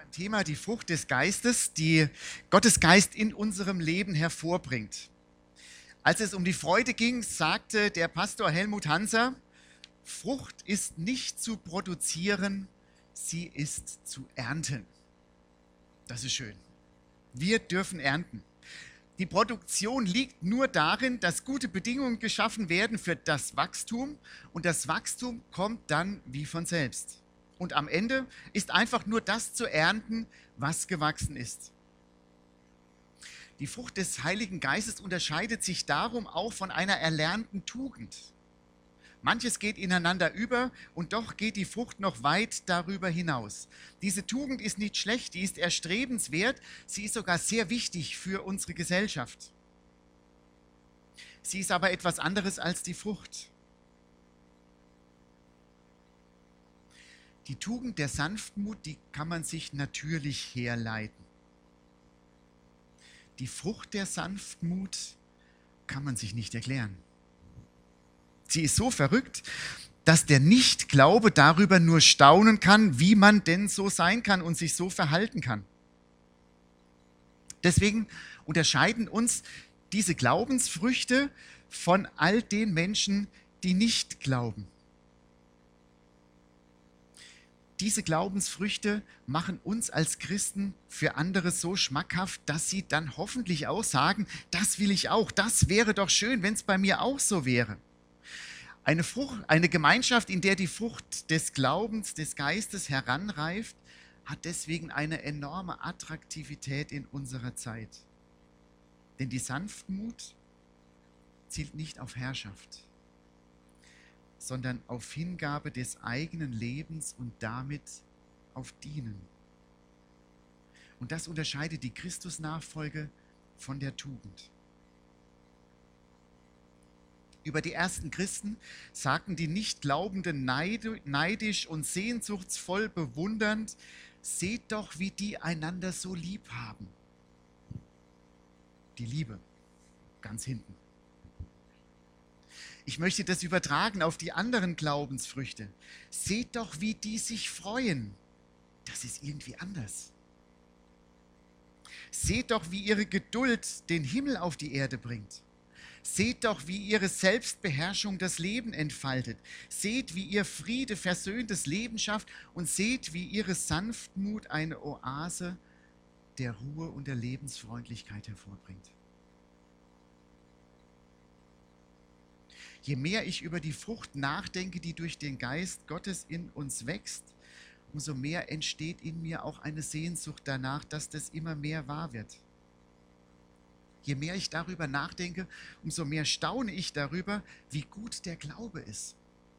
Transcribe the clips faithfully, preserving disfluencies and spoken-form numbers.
beim Thema die Frucht des Geistes, die Gottes Geist in unserem Leben hervorbringt. Als es um die Freude ging, sagte der Pastor Helmut Hanser, Frucht ist nicht zu produzieren, sie ist zu ernten. Das ist schön. Wir dürfen ernten. Die Produktion liegt nur darin, dass gute Bedingungen geschaffen werden für das Wachstum und das Wachstum kommt dann wie von selbst. Und am Ende ist einfach nur das zu ernten, was gewachsen ist. Die Frucht des Heiligen Geistes unterscheidet sich darum auch von einer erlernten Tugend. Manches geht ineinander über und doch geht die Frucht noch weit darüber hinaus. Diese Tugend ist nicht schlecht, die ist erstrebenswert, sie ist sogar sehr wichtig für unsere Gesellschaft. Sie ist aber etwas anderes als die Frucht. Die Tugend der Sanftmut, die kann man sich natürlich herleiten. Die Frucht der Sanftmut kann man sich nicht erklären. Sie ist so verrückt, dass der Nichtglaube darüber nur staunen kann, wie man denn so sein kann und sich so verhalten kann. Deswegen unterscheiden uns diese Glaubensfrüchte von all den Menschen, die nicht glauben. Diese Glaubensfrüchte machen uns als Christen für andere so schmackhaft, dass sie dann hoffentlich auch sagen, das will ich auch, das wäre doch schön, wenn es bei mir auch so wäre. Eine Frucht, eine Gemeinschaft, in der die Frucht des Glaubens, des Geistes heranreift, hat deswegen eine enorme Attraktivität in unserer Zeit. Denn die Sanftmut zielt nicht auf Herrschaft, sondern auf Hingabe des eigenen Lebens und damit auf Dienen. Und das unterscheidet die Christusnachfolge von der Tugend. Über die ersten Christen sagten die Nichtglaubenden neidisch und sehnsuchtsvoll bewundernd, seht doch, wie die einander so lieb haben. Die Liebe, ganz hinten. Ich möchte das übertragen auf die anderen Glaubensfrüchte. Seht doch, wie die sich freuen. Das ist irgendwie anders. Seht doch, wie ihre Geduld den Himmel auf die Erde bringt. Seht doch, wie ihre Selbstbeherrschung das Leben entfaltet. Seht, wie ihr Friede versöhntes Leben schafft und seht, wie ihre Sanftmut eine Oase der Ruhe und der Lebensfreundlichkeit hervorbringt. Je mehr ich über die Frucht nachdenke, die durch den Geist Gottes in uns wächst, umso mehr entsteht in mir auch eine Sehnsucht danach, dass das immer mehr wahr wird. Je mehr ich darüber nachdenke, umso mehr staune ich darüber, wie gut der Glaube ist.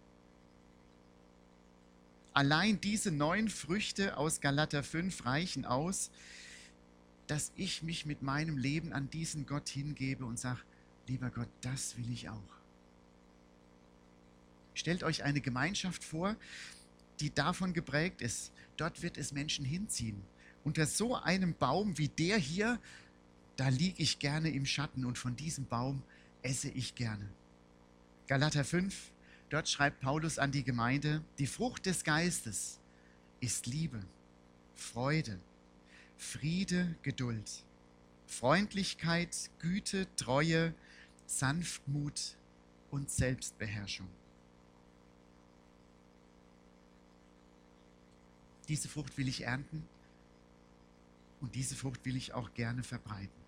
Allein diese neun Früchte aus Galater fünf reichen aus, dass ich mich mit meinem Leben an diesen Gott hingebe und sage, lieber Gott, das will ich auch. Stellt euch eine Gemeinschaft vor, die davon geprägt ist. Dort wird es Menschen hinziehen. Unter so einem Baum wie der hier, da liege ich gerne im Schatten und von diesem Baum esse ich gerne. Galater fünf, dort schreibt Paulus an die Gemeinde, die Frucht des Geistes ist Liebe, Freude, Friede, Geduld, Freundlichkeit, Güte, Treue, Sanftmut und Selbstbeherrschung. Diese Frucht will ich ernten und diese Frucht will ich auch gerne verbreiten.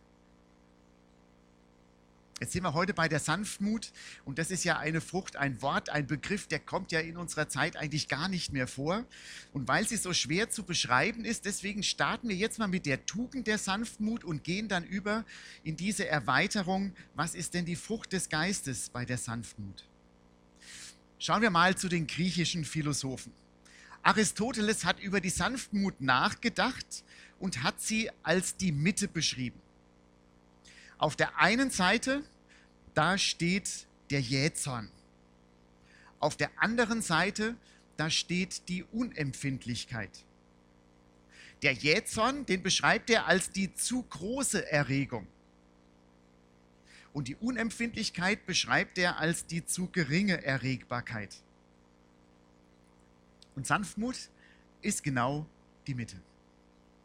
Jetzt sind wir heute bei der Sanftmut und das ist ja eine Frucht, ein Wort, ein Begriff, der kommt ja in unserer Zeit eigentlich gar nicht mehr vor. Und weil sie so schwer zu beschreiben ist, deswegen starten wir jetzt mal mit der Tugend der Sanftmut und gehen dann über in diese Erweiterung, was ist denn die Frucht des Geistes bei der Sanftmut? Schauen wir mal zu den griechischen Philosophen. Aristoteles hat über die Sanftmut nachgedacht und hat sie als die Mitte beschrieben. Auf der einen Seite, da steht der Jähzorn. Auf der anderen Seite, da steht die Unempfindlichkeit. Der Jähzorn, den beschreibt er als die zu große Erregung. Und die Unempfindlichkeit beschreibt er als die zu geringe Erregbarkeit. Und Sanftmut ist genau die Mitte.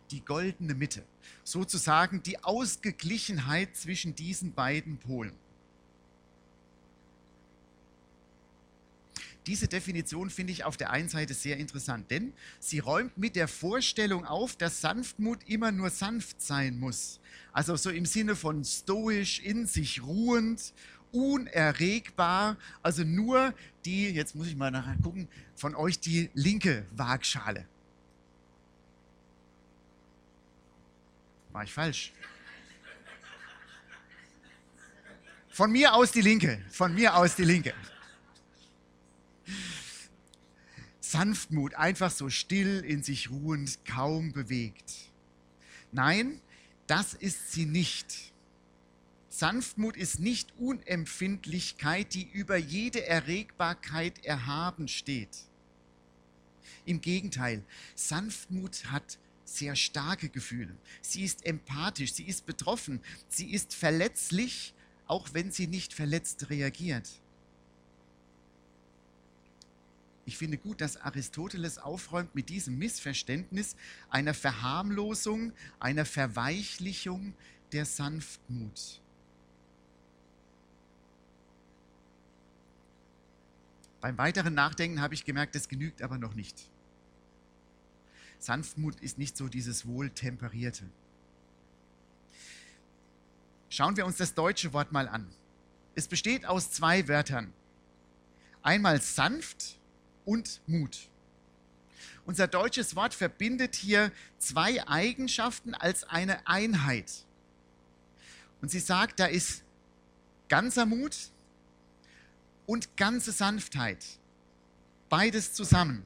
die goldene Mitte, sozusagen die Ausgeglichenheit zwischen diesen beiden Polen. Diese Definition finde ich auf der einen Seite sehr interessant, denn sie räumt mit der Vorstellung auf, dass Sanftmut immer nur sanft sein muss. Also so im Sinne von stoisch, in sich ruhend, unerregbar, also nur die, jetzt muss ich mal nachher gucken, von euch die linke Waagschale. War ich falsch? Von mir aus die linke, von mir aus die linke. Sanftmut, einfach so still, in sich ruhend, kaum bewegt. Nein, das ist sie nicht. Sanftmut ist nicht Unempfindlichkeit, die über jede Erregbarkeit erhaben steht. Im Gegenteil, Sanftmut hat sehr starke Gefühle. Sie ist empathisch, sie ist betroffen, sie ist verletzlich, auch wenn sie nicht verletzt reagiert. Ich finde gut, dass Aristoteles aufräumt mit diesem Missverständnis einer Verharmlosung, einer Verweichlichung der Sanftmut. Beim weiteren Nachdenken habe ich gemerkt, das genügt aber noch nicht. Sanftmut ist nicht so dieses Wohltemperierte. Schauen wir uns das deutsche Wort mal an. Es besteht aus zwei Wörtern. Einmal sanft und Mut. Unser deutsches Wort verbindet hier zwei Eigenschaften als eine Einheit. Und sie sagt, da ist ganzer Mut und ganze Sanftheit. Beides zusammen.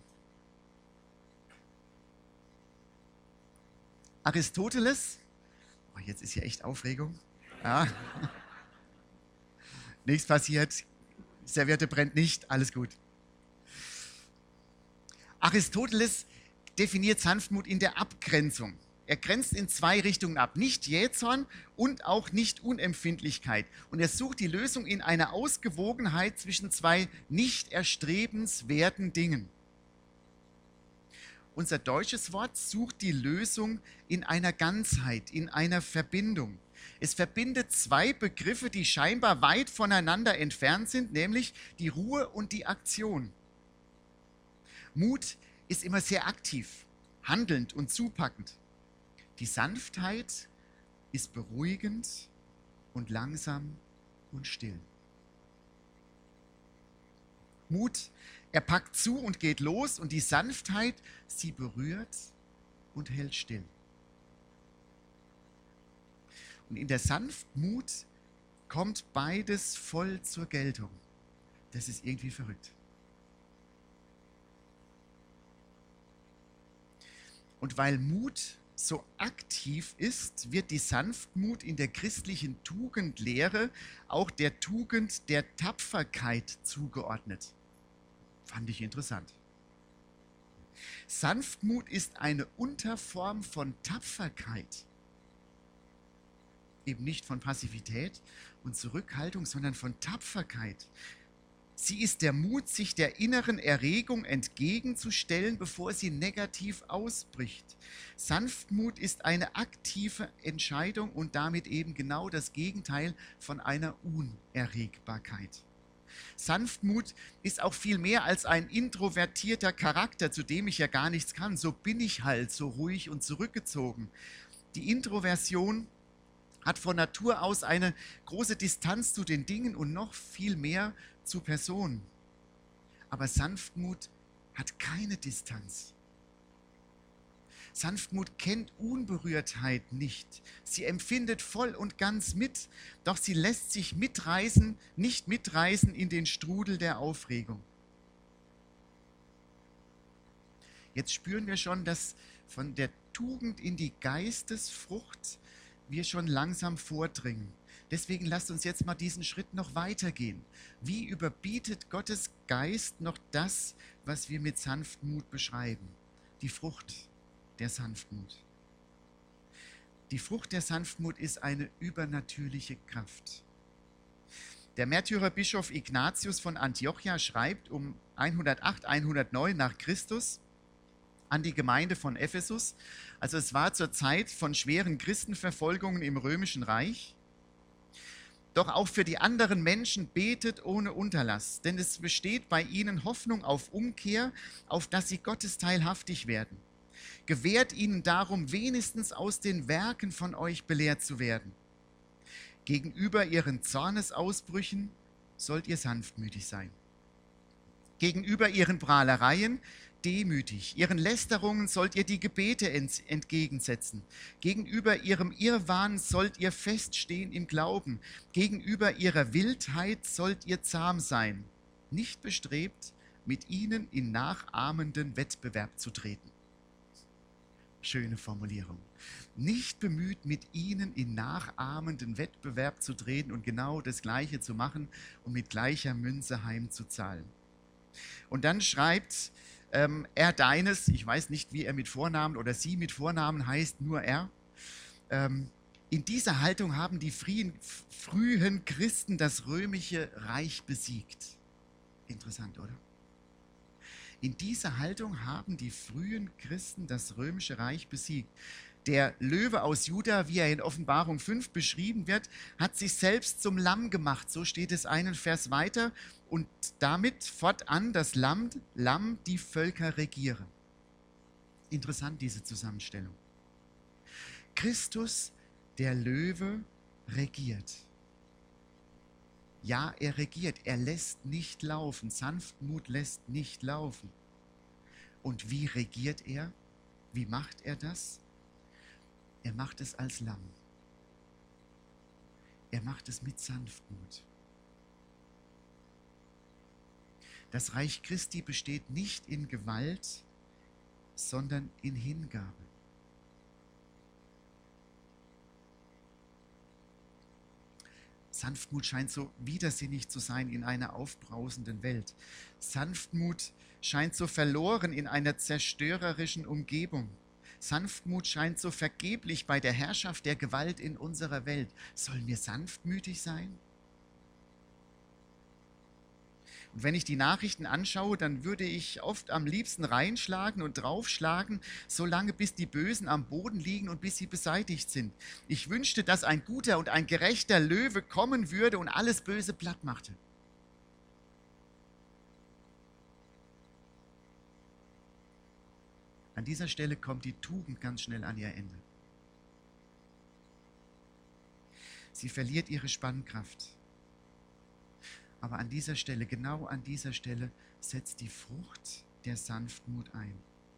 Aristoteles, oh, jetzt ist hier echt Aufregung. Ja. Nichts passiert, Serviette brennt nicht, alles gut. Aristoteles definiert Sanftmut in der Abgrenzung. Er grenzt in zwei Richtungen ab, nicht Jähzorn und auch nicht Unempfindlichkeit. Und er sucht die Lösung in einer Ausgewogenheit zwischen zwei nicht erstrebenswerten Dingen. Unser deutsches Wort sucht die Lösung in einer Ganzheit, in einer Verbindung. Es verbindet zwei Begriffe, die scheinbar weit voneinander entfernt sind, nämlich die Ruhe und die Aktion. Mut ist immer sehr aktiv, handelnd und zupackend. Die Sanftheit ist beruhigend und langsam und still. Mut, er packt zu und geht los, und die Sanftheit, sie berührt und hält still. Und in der Sanftmut kommt beides voll zur Geltung. Das ist irgendwie verrückt. Und weil Mut so aktiv ist, wird die Sanftmut in der christlichen Tugendlehre auch der Tugend der Tapferkeit zugeordnet. Fand ich interessant. Sanftmut ist eine Unterform von Tapferkeit. Eben nicht von Passivität und Zurückhaltung, sondern von Tapferkeit. Sie ist der Mut, sich der inneren Erregung entgegenzustellen, bevor sie negativ ausbricht. Sanftmut ist eine aktive Entscheidung und damit eben genau das Gegenteil von einer Unerregbarkeit. Sanftmut ist auch viel mehr als ein introvertierter Charakter, zu dem ich ja gar nichts kann. So bin ich halt, so ruhig und zurückgezogen. Die Introversion hat von Natur aus eine große Distanz zu den Dingen und noch viel mehr zu Personen. Aber Sanftmut hat keine Distanz. Sanftmut kennt Unberührtheit nicht. Sie empfindet voll und ganz mit, doch sie lässt sich mitreißen, nicht mitreißen in den Strudel der Aufregung. Jetzt spüren wir schon, dass von der Tugend in die Geistesfrucht wir schon langsam vordringen. Deswegen lasst uns jetzt mal diesen Schritt noch weitergehen. Wie überbietet Gottes Geist noch das, was wir mit Sanftmut beschreiben? Die Frucht der Sanftmut. Die Frucht der Sanftmut ist eine übernatürliche Kraft. Der Märtyrerbischof Ignatius von Antiochia schreibt um hundertacht, hundertneun nach Christus: an die Gemeinde von Ephesus. Also es war zur Zeit von schweren Christenverfolgungen im Römischen Reich. Doch auch für die anderen Menschen betet ohne Unterlass, denn es besteht bei ihnen Hoffnung auf Umkehr, auf dass sie Gottes teilhaftig werden. Gewährt ihnen darum, wenigstens aus den Werken von euch belehrt zu werden. Gegenüber ihren Zornesausbrüchen sollt ihr sanftmütig sein. Gegenüber ihren Prahlereien demütig. Ihren Lästerungen sollt ihr die Gebete entgegensetzen. Gegenüber ihrem Irrwahn sollt ihr feststehen im Glauben. Gegenüber ihrer Wildheit sollt ihr zahm sein. Nicht bestrebt, mit ihnen in nachahmenden Wettbewerb zu treten. Schöne Formulierung. Nicht bemüht, mit ihnen in nachahmenden Wettbewerb zu treten und genau das Gleiche zu machen und mit gleicher Münze heimzuzahlen. Und dann schreibt ähm, er deines, ich weiß nicht, wie er mit Vornamen oder sie mit Vornamen heißt, nur er. Ähm, in dieser Haltung haben die frühen, frühen Christen das römische Reich besiegt. Interessant, oder? In dieser Haltung haben die frühen Christen das römische Reich besiegt. Der Löwe aus Juda, wie er in Offenbarung fünf beschrieben wird, hat sich selbst zum Lamm gemacht. So steht es einen Vers weiter. Und damit fortan das Lamm, Lamm die Völker regiere. Interessant, diese Zusammenstellung. Christus, der Löwe, regiert. Ja, er regiert. Er lässt nicht laufen. Sanftmut lässt nicht laufen. Und wie regiert er? Wie macht er das? Er macht es als Lamm. Er macht es mit Sanftmut. Das Reich Christi besteht nicht in Gewalt, sondern in Hingabe. Sanftmut scheint so widersinnig zu sein in einer aufbrausenden Welt. Sanftmut scheint so verloren in einer zerstörerischen Umgebung. Sanftmut scheint so vergeblich bei der Herrschaft der Gewalt in unserer Welt. Sollen wir sanftmütig sein? Und wenn ich die Nachrichten anschaue, dann würde ich oft am liebsten reinschlagen und draufschlagen, solange bis die Bösen am Boden liegen und bis sie beseitigt sind. Ich wünschte, dass ein guter und ein gerechter Löwe kommen würde und alles Böse platt machte. An dieser Stelle kommt die Tugend ganz schnell an ihr Ende. Sie verliert ihre Spannkraft. Aber an dieser Stelle, genau an dieser Stelle, setzt die Frucht der Sanftmut ein.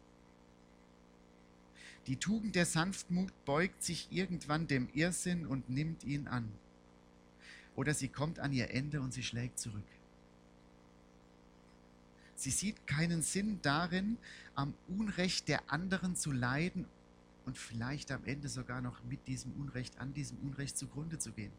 Die Tugend der Sanftmut beugt sich irgendwann dem Irrsinn und nimmt ihn an. Oder sie kommt an ihr Ende und sie schlägt zurück. Sie sieht keinen Sinn darin, am Unrecht der anderen zu leiden und vielleicht am Ende sogar noch mit diesem Unrecht, an diesem Unrecht zugrunde zu gehen.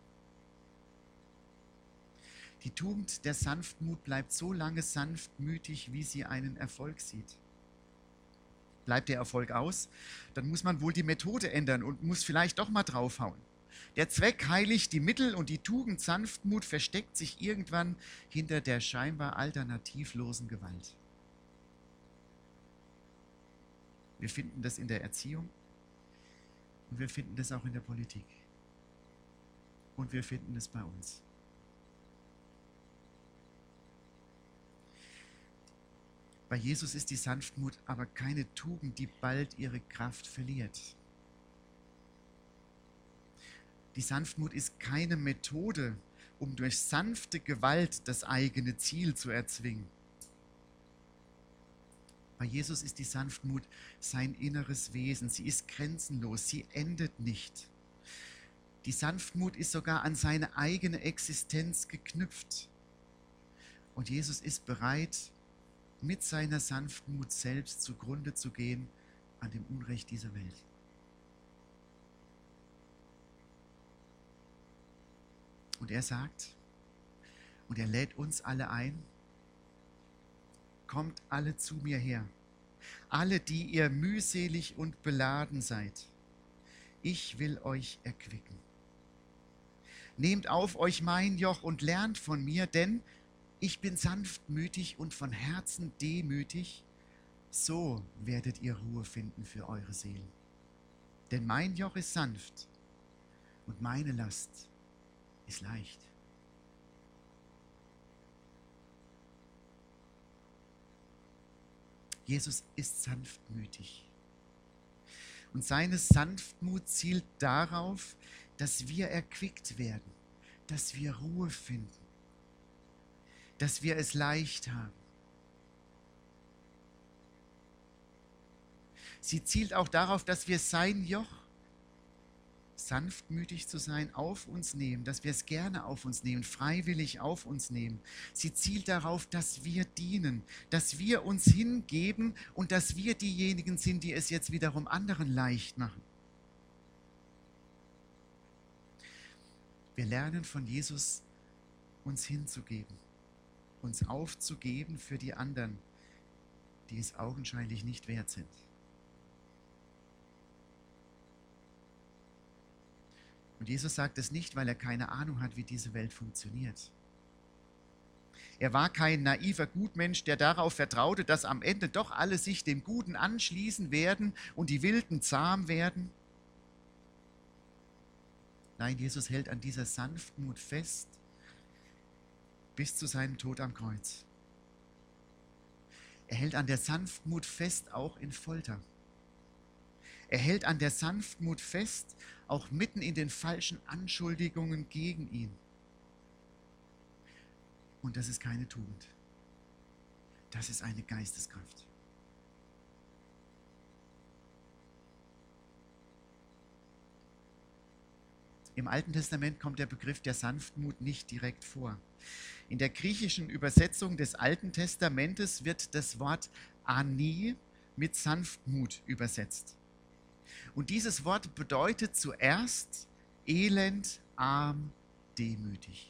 Die Tugend der Sanftmut bleibt so lange sanftmütig, wie sie einen Erfolg sieht. Bleibt der Erfolg aus, dann muss man wohl die Methode ändern und muss vielleicht doch mal draufhauen. Der Zweck heiligt die Mittel und die Tugend Sanftmut versteckt sich irgendwann hinter der scheinbar alternativlosen Gewalt. Wir finden das in der Erziehung und wir finden das auch in der Politik. Und wir finden das bei uns. Bei Jesus ist die Sanftmut aber keine Tugend, die bald ihre Kraft verliert. Die Sanftmut ist keine Methode, um durch sanfte Gewalt das eigene Ziel zu erzwingen. Bei Jesus ist die Sanftmut sein inneres Wesen. Sie ist grenzenlos, sie endet nicht. Die Sanftmut ist sogar an seine eigene Existenz geknüpft. Und Jesus ist bereit, mit seiner Sanftmut selbst zugrunde zu gehen an dem Unrecht dieser Welt. Und er sagt, und er lädt uns alle ein, kommt alle zu mir her, alle, die ihr mühselig und beladen seid. Ich will euch erquicken. Nehmt auf euch mein Joch und lernt von mir, denn ich bin sanftmütig und von Herzen demütig, So werdet ihr Ruhe finden für eure Seelen. Denn mein Joch ist sanft und meine Last ist leicht. Jesus ist sanftmütig. Und seine Sanftmut zielt darauf, dass wir erquickt werden, dass wir Ruhe finden, dass wir es leicht haben. Sie zielt auch darauf, dass wir sein Joch, sanftmütig zu sein, auf uns nehmen, dass wir es gerne auf uns nehmen, freiwillig auf uns nehmen. Sie zielt darauf, dass wir dienen, dass wir uns hingeben und dass wir diejenigen sind, die es jetzt wiederum anderen leicht machen. Wir lernen von Jesus, uns hinzugeben, uns aufzugeben für die anderen, die es augenscheinlich nicht wert sind. Und Jesus sagt es nicht, weil er keine Ahnung hat, wie diese Welt funktioniert. Er war kein naiver Gutmensch, der darauf vertraute, dass am Ende doch alle sich dem Guten anschließen werden und die Wilden zahm werden. Nein, Jesus hält an dieser Sanftmut fest bis zu seinem Tod am Kreuz. Er hält an der Sanftmut fest, auch in Folter. Er hält an der Sanftmut fest, auch mitten in den falschen Anschuldigungen gegen ihn. Und das ist keine Tugend. Das ist eine Geisteskraft. Im Alten Testament kommt der Begriff der Sanftmut nicht direkt vor. In der griechischen Übersetzung des Alten Testamentes wird das Wort Ani mit Sanftmut übersetzt. Und dieses Wort bedeutet zuerst elend, arm, demütig.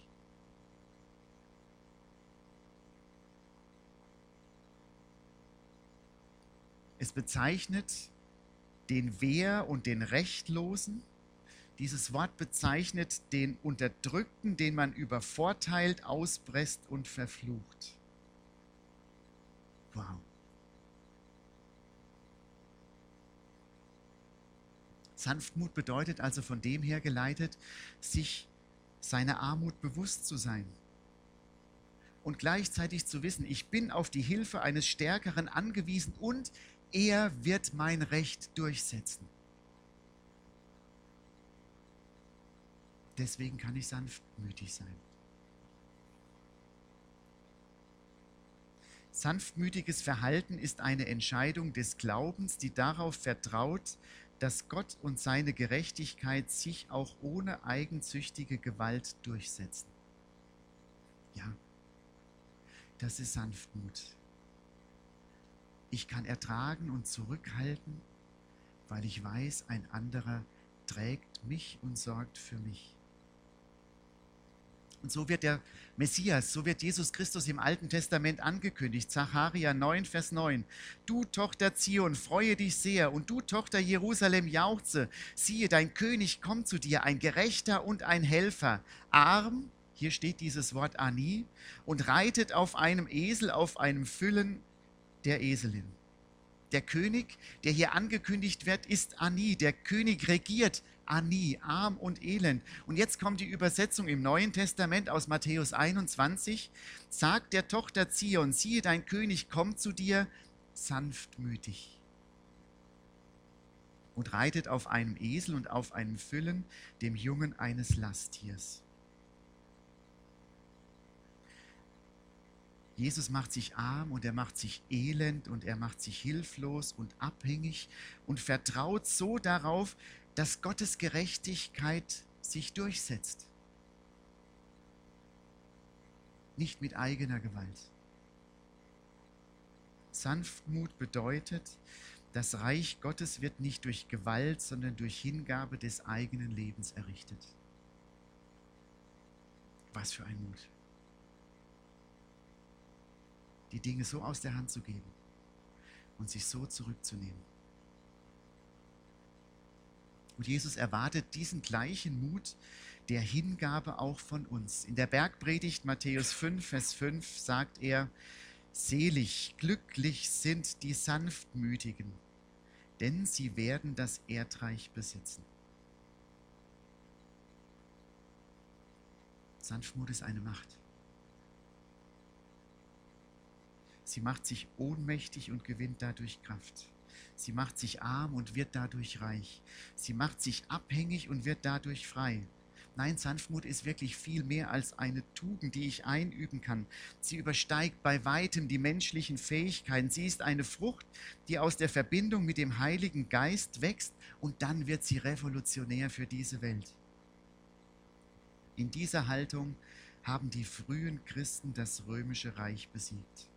Es bezeichnet den Wehr- und den Rechtlosen. Dieses Wort bezeichnet den Unterdrückten, den man übervorteilt, auspresst und verflucht. Wow. Sanftmut bedeutet also von dem her geleitet, sich seiner Armut bewusst zu sein und gleichzeitig zu wissen, ich bin auf die Hilfe eines Stärkeren angewiesen und er wird mein Recht durchsetzen. Deswegen kann ich sanftmütig sein. Sanftmütiges Verhalten ist eine Entscheidung des Glaubens, die darauf vertraut, dass Gott und seine Gerechtigkeit sich auch ohne eigensüchtige Gewalt durchsetzen. Ja, das ist Sanftmut. Ich kann ertragen und zurückhalten, weil ich weiß, ein anderer trägt mich und sorgt für mich. Und so wird der Messias, so wird Jesus Christus im Alten Testament angekündigt. Sacharja neun, Vers neun. Du Tochter Zion, freue dich sehr, und du Tochter Jerusalem, jauchze. Siehe, dein König kommt zu dir, ein Gerechter und ein Helfer. Arm, hier steht dieses Wort Ani, und reitet auf einem Esel, auf einem Füllen der Eselin. Der König, der hier angekündigt wird, ist Ani. Der König regiert Ani, arm und elend. Und jetzt kommt die Übersetzung im Neuen Testament aus Matthäus einundzwanzig. Sagt der Tochter Zion, siehe, dein König kommt zu dir, sanftmütig. Und reitet auf einem Esel und auf einem Füllen, dem Jungen eines Lasttiers. Jesus macht sich arm und er macht sich elend und er macht sich hilflos und abhängig und vertraut so darauf, dass Gottes Gerechtigkeit sich durchsetzt. Nicht mit eigener Gewalt. Sanftmut bedeutet, das Reich Gottes wird nicht durch Gewalt, sondern durch Hingabe des eigenen Lebens errichtet. Was für ein Mut. Die Dinge so aus der Hand zu geben und sich so zurückzunehmen. Und Jesus erwartet diesen gleichen Mut der Hingabe auch von uns. In der Bergpredigt Matthäus fünf, Vers fünf sagt er, Selig, glücklich sind die Sanftmütigen, denn sie werden das Erdreich besitzen. Sanftmut ist eine Macht. Sie macht sich ohnmächtig und gewinnt dadurch Kraft. Sie macht sich arm und wird dadurch reich. Sie macht sich abhängig und wird dadurch frei. Nein, Sanftmut ist wirklich viel mehr als eine Tugend, die ich einüben kann. Sie übersteigt bei weitem die menschlichen Fähigkeiten. Sie ist eine Frucht, die aus der Verbindung mit dem Heiligen Geist wächst, und dann wird sie revolutionär für diese Welt. In dieser Haltung haben die frühen Christen das römische Reich besiegt.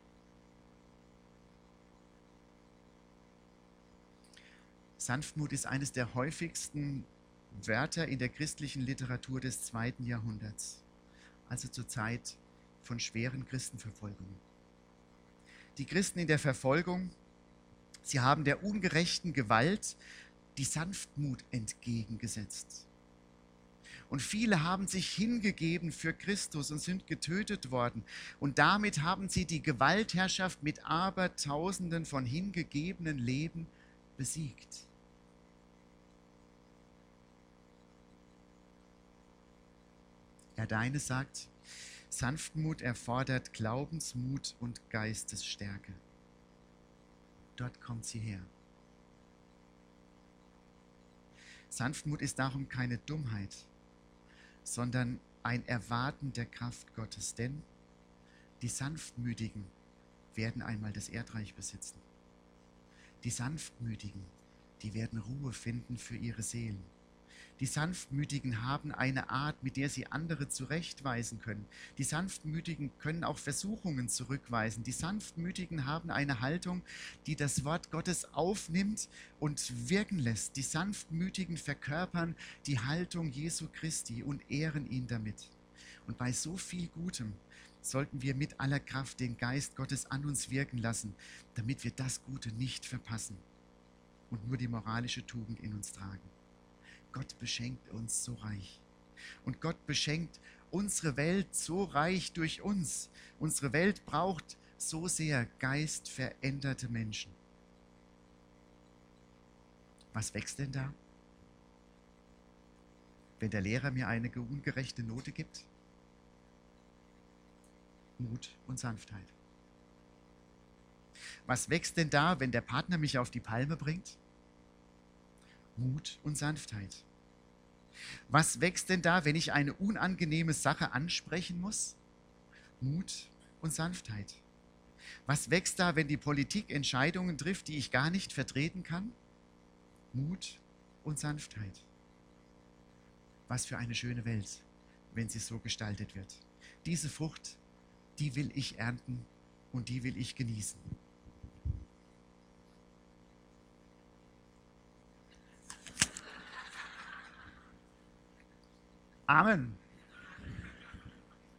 Sanftmut ist eines der häufigsten Wörter in der christlichen Literatur des zweiten Jahrhunderts, also zur Zeit von schweren Christenverfolgungen. Die Christen in der Verfolgung, sie haben der ungerechten Gewalt die Sanftmut entgegengesetzt. Und viele haben sich hingegeben für Christus und sind getötet worden. Und damit haben sie die Gewaltherrschaft mit Abertausenden von hingegebenen Leben besiegt. Herr Deine sagt, Sanftmut erfordert Glaubensmut und Geistesstärke. Dort kommt sie her. Sanftmut ist darum keine Dummheit, sondern ein Erwarten der Kraft Gottes. Denn die Sanftmütigen werden einmal das Erdreich besitzen. Die Sanftmütigen, die werden Ruhe finden für ihre Seelen. Die Sanftmütigen haben eine Art, mit der sie andere zurechtweisen können. Die Sanftmütigen können auch Versuchungen zurückweisen. Die Sanftmütigen haben eine Haltung, die das Wort Gottes aufnimmt und wirken lässt. Die Sanftmütigen verkörpern die Haltung Jesu Christi und ehren ihn damit. Und bei so viel Gutem sollten wir mit aller Kraft den Geist Gottes an uns wirken lassen, damit wir das Gute nicht verpassen und nur die moralische Tugend in uns tragen. Gott beschenkt uns so reich. Und Gott beschenkt unsere Welt so reich durch uns. Unsere Welt braucht so sehr geistveränderte Menschen. Was wächst denn da, wenn der Lehrer mir eine ungerechte Note gibt? Mut und Sanftheit. Was wächst denn da, wenn der Partner mich auf die Palme bringt? Mut und Sanftheit. Was wächst denn da, wenn ich eine unangenehme Sache ansprechen muss? Mut und Sanftheit. Was wächst da, wenn die Politik Entscheidungen trifft, die ich gar nicht vertreten kann? Mut und Sanftheit. Was für eine schöne Welt, wenn sie so gestaltet wird. Diese Frucht, die will ich ernten und die will ich genießen. Amen.